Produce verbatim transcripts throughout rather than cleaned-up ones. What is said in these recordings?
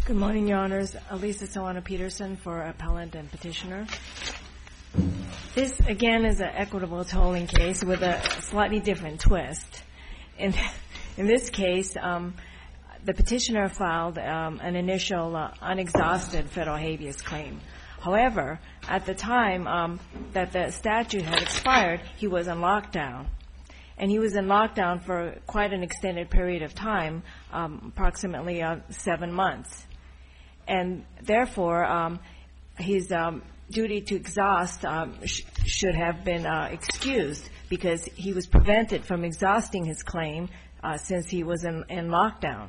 Good morning, Your Honors. Elisa Sawana-Peterson for Appellant and Petitioner. This, again, is an equitable tolling case with a slightly different twist. In, in this case, um, the petitioner filed um, an initial uh, unexhausted federal habeas claim. However, at the time um, that the statute had expired, he was on lockdown. And he was in lockdown for quite an extended period of time, um, approximately uh, seven months. And therefore, um, his um, duty to exhaust um, sh- should have been uh, excused because he was prevented from exhausting his claim uh, since he was in, in lockdown.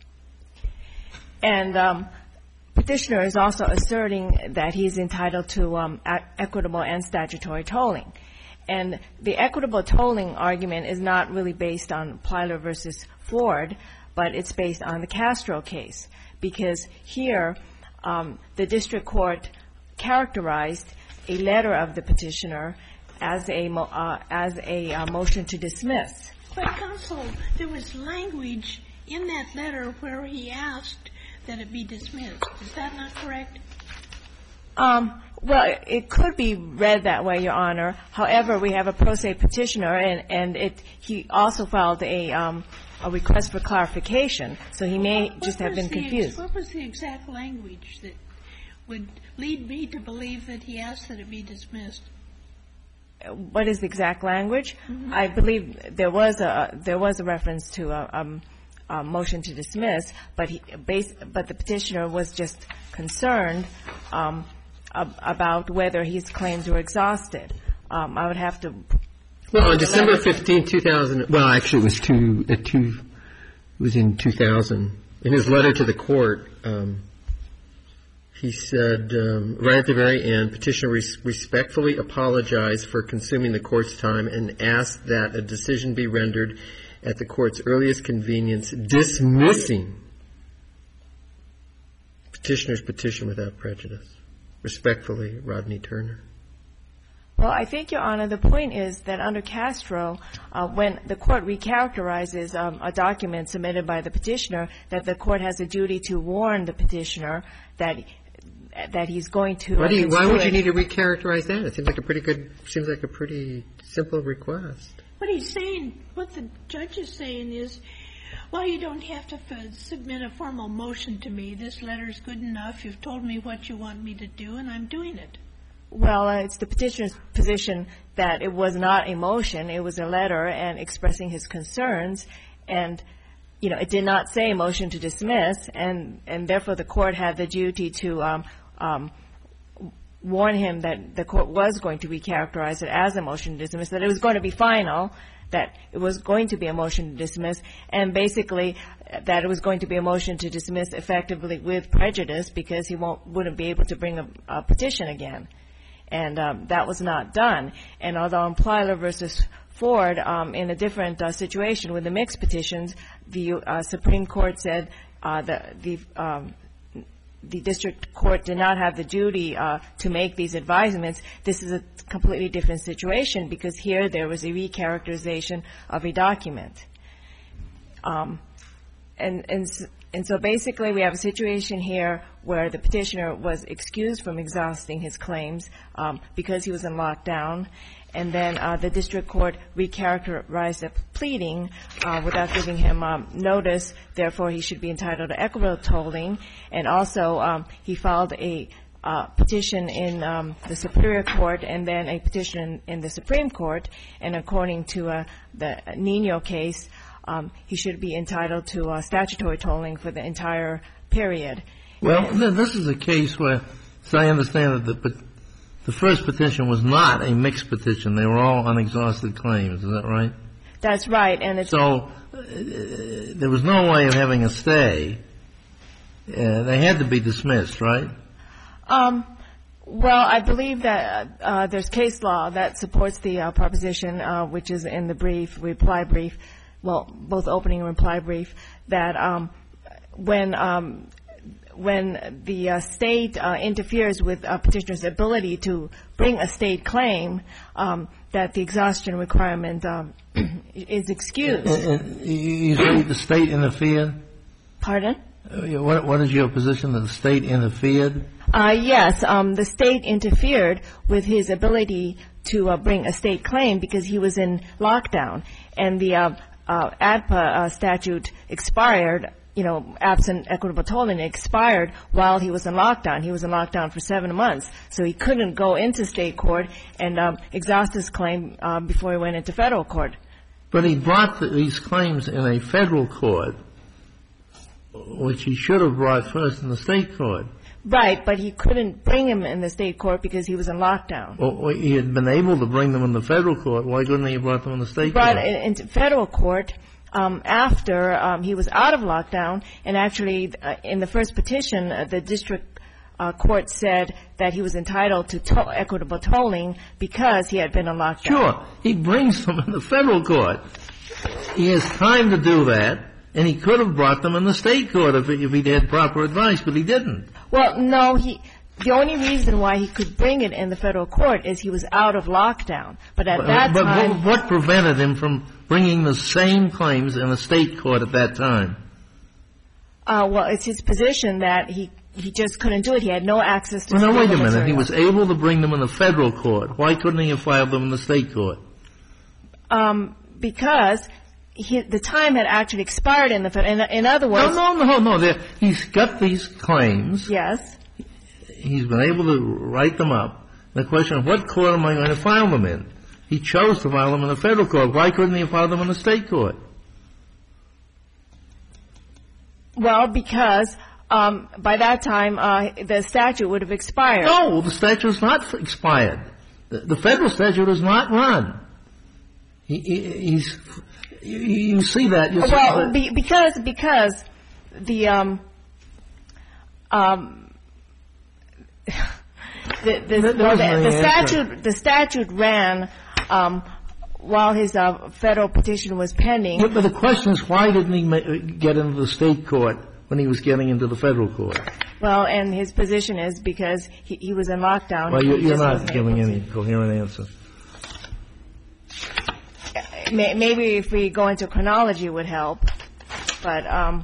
And um, petitioner is also asserting that he's entitled to um, e- equitable and statutory tolling. And the equitable tolling argument is not really based on Plyler versus Ford, but it's based on the Castro case. Because here, um, the district court characterized a letter of the petitioner as a mo- uh, as a uh, motion to dismiss. But counsel, there was language in that letter where he asked that it be dismissed. Is that not correct? Um, well, it could be read that way, Your Honor. However, we have a pro se petitioner, and, and it, he also filed a, um, a request for clarification, so he may what, just what have been confused. Ex- what was the exact language that would lead me to believe that he asked that it be dismissed? What is the exact language? Mm-hmm. I believe there was a there was a reference to a, um, a motion to dismiss, but he, based, but the petitioner was just concerned um, about whether his claims were exhausted. Um, I would have to. Well, on December fifteenth, two thousand. Well, actually, it was two. Uh, two. It was in two thousand. In his letter to the court, um, he said, um, right at the very end, petitioner res- respectfully apologized for consuming the court's time and asked that a decision be rendered at the court's earliest convenience, dismissing petitioner's petition without prejudice. Respectfully, Rodney Turner. Well, I think, Your Honor, the point is that under Castro, uh, when the court recharacterizes um, a document submitted by the petitioner, that the court has a duty to warn the petitioner that that he's going to. Why, do you, why would you need to recharacterize that? It seems like a pretty good. Seems like a pretty simple request. What he's saying, what the judge is saying is, well, you don't have to f- submit a formal motion to me. This letter's good enough. You've told me what you want me to do, and I'm doing it. Well, uh, it's the petitioner's position that it was not a motion. It was a letter and expressing his concerns. And, you know, it did not say motion to dismiss. And, and therefore, the court had the duty to um, um, warn him that the court was going to recharacterize it as a motion to dismiss, that it was going to be final, that it was going to be a motion to dismiss, and basically that it was going to be a motion to dismiss effectively with prejudice because he won't, wouldn't be able to bring a, a petition again. And um, that was not done. And although in Plyler versus Ford, um, in a different uh, situation with the mixed petitions, the uh, Supreme Court said uh, that the um, the district court did not have the duty uh, to make these advisements. This is a completely different situation because here there was a recharacterization of a document. Um, and and. And so basically we have a situation here where the petitioner was excused from exhausting his claims um, because he was in lockdown. And then uh, the district court recharacterized the pleading uh, without giving him um, notice. Therefore, he should be entitled to equitable tolling. And also um, he filed a uh, petition in um, the Superior Court and then a petition in, in the Supreme Court. And according to uh, the Nino case, Um, he should be entitled to uh, statutory tolling for the entire period. Well, this is a case where, so I understand that the, the first petition was not a mixed petition. They were all unexhausted claims. Is that right? That's right. And it's so uh, there was no way of having a stay. Uh, they had to be dismissed, right? Um, well, I believe that uh, there's case law that supports the uh, proposition, uh, which is in the brief, reply brief, well, both opening and reply brief, that um, when um, when the uh, state uh, interferes with a petitioner's ability to bring a state claim, um, that the exhaustion requirement um, is excused. And, and you say the state interfered? Pardon? Uh, What, what is your position, that the state interfered? Uh, yes, um, the state interfered with his ability to uh, bring a state claim because he was in lockdown, and the uh, uh, A D P A uh, statute expired, you know, absent equitable tolling, expired while he was in lockdown. He was in lockdown for seven months, so he couldn't go into state court and um, exhaust his claim uh, before he went into federal court. But he brought the, these claims in a federal court, which he should have brought first in the state court. Right, but he couldn't bring him in the state court because he was in lockdown. Well, he had been able to bring them in the federal court. Why couldn't he have brought them in the state Brought court? in- into federal court um, after um, he was out of lockdown, and actually uh, in the first petition, uh, the district uh, court said that he was entitled to to- equitable tolling because he had been in lockdown. Sure. He brings them in the federal court. He has time to do that, and he could have brought them in the state court if, if he'd had proper advice, but he didn't. Well, no, he. The only reason why he could bring it in the federal court is he was out of lockdown. But at that but time, what, what prevented him from bringing the same claims in a state court at that time? uh, well, it's his position that he he just couldn't do it. He had no access to. Well, now, state wait a minute. material. He was able to bring them in the federal court. Why couldn't he have filed them in the state court? Um, because he, the time had actually expired in the fed- in, in other words. No, no, no, no. There, he's got these claims. Yes. He's been able to write them up. The question of what court am I going to file them in? He chose to file them in the federal court. Why couldn't he have filed them in the state court? Well, because um, by that time uh, the statute would have expired. No, the statute is not expired. The, the federal statute is not run. He, he, he's, you, you see that. You see Well, that. be, because because the um um. The, the, That well, was the, my the answer. statute the statute ran um, while his uh, federal petition was pending. But, but the question is, why didn't he ma- get into the state court when he was getting into the federal court? Well, and his position is because he, he was in lockdown. Well, you, he you're just not wasn't giving able any coherent answer. to. May- Maybe if we go into chronology would help, but um,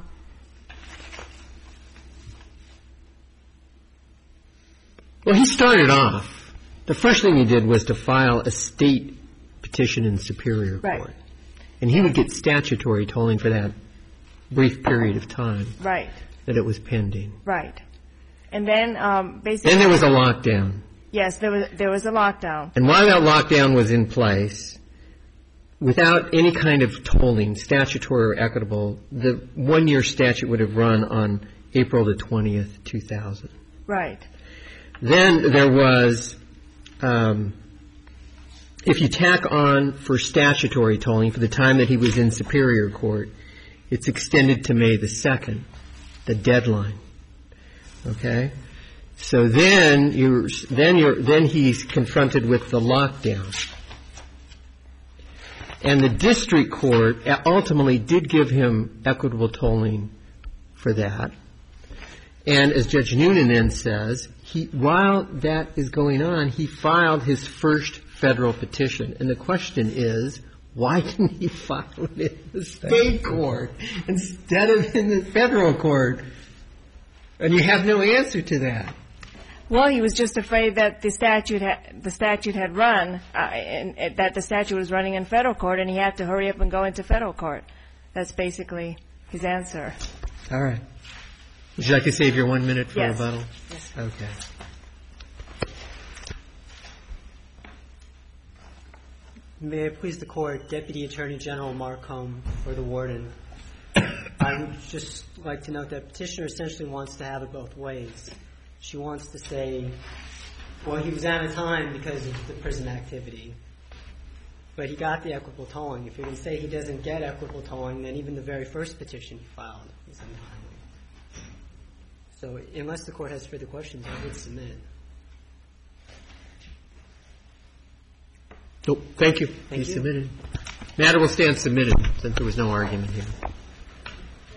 Well, he started off. The first thing he did was to file a state petition in Superior Court. Right. And he would get statutory tolling for that brief period of time right, that it was pending. right, and then um, basically Then there was a lockdown. yes, there was there was a lockdown. And while that lockdown was in place, without any kind of tolling, statutory or equitable, the one-year statute would have run on April the twentieth, two thousand. Right. Then there was, um, if you tack on for statutory tolling for the time that he was in Superior Court, it's extended to May the second, the deadline. Okay? So then you're, then you're, then he's confronted with the lockdown. And the district court ultimately did give him equitable tolling for that. And as Judge Noonan then says, he, while that is going on, he filed his first federal petition. And the question is, why didn't he file it in the state court instead of in the federal court? And you have no answer to that. Well, he was just afraid that the statute had, the statute had run, uh, and, and that the statute was running in federal court, and he had to hurry up and go into federal court. That's basically his answer. All right. Would you like to save your one minute for Yes. rebuttal? Yes. Okay. May it please the Court, Deputy Attorney General Mark Holm for the warden. I would just like to note that Petitioner essentially wants to have it both ways. She wants to say, well, he was out of time because of the prison activity, but he got the equitable tolling. If you're going to say he doesn't get equitable tolling, then even the very first petition he filed was untimely. So unless the Court has further questions, I would submit. Oh, thank you. Thank He's you. submitted. Matter will stand submitted since there was no argument here.